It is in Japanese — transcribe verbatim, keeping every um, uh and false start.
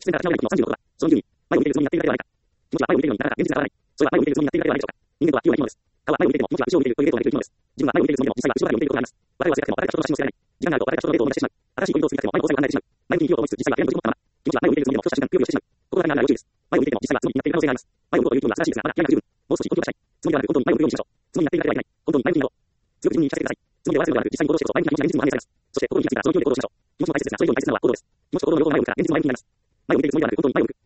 出演から失われる時のさんじゅうのことは、その理由に、前を向いているつもりになっているだけではないか。気持ちは前を向いているのになかなか現実がわからない。それは前を向いているつもりになっているだけではないでしょうか。人間とは器用な生き物です。顔は前を向いていても、文字は後ろを向いているという例とができる生き物です。自分は前を向いているつもりでも、実際は後ろから読んでいることがあります。我々は世界でも新しい人の発信を知らない。時間があると新しい人のデートを生み出してしまう。新しい恋人を作りたくても前の最後を離れてしまう。前向きに生きようと思いつつ、実際は部屋の閉じこもったまま。気持ちは前を向いているつもりでも、ふとした瞬間、不用意をしてしまう。心がないなら要注意です。前を向いていても、実際はつもりになっている可能性があります。前を向こうという気分は正しいですが、まだ気合が不十分。もう少し根気を出したい。つもりではなく、本当に前を向くようにしましょう。つもりになっているだけではいけない。本当に前向きになろう。強く自分に言い聞かせてください。つもりでは忘れるのではなく、実際に行動してこそ前向きな気持ちが現実にも反映されます。そして、心に気がついたらその勢いで行動しましょう。気持ちも大切ですが、それ以上に大切なのは行動です。気持ちと行動の両方が前を向くから現実に前向きになります。前を向いているつもりではなく、本当に前を向く。